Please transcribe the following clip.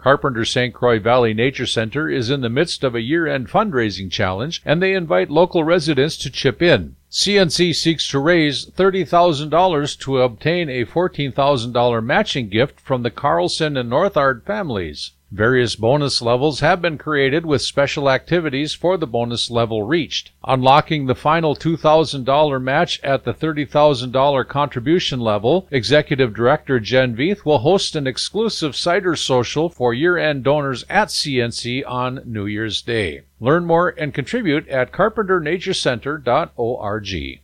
Carpenter St. Croix Valley Nature Center is in the midst of a year-end fundraising challenge, and they invite local residents to chip in. CNC seeks to raise $30,000 to obtain a $14,000 matching gift from the Carlson and Northard families. Various bonus levels have been created with special activities for the bonus level reached. Unlocking the final $2,000 match at the $30,000 contribution level, Executive Director Jen Veith will host an exclusive cider social for year-end donors at CNC on New Year's Day. Learn more and contribute at carpenternaturecenter.org.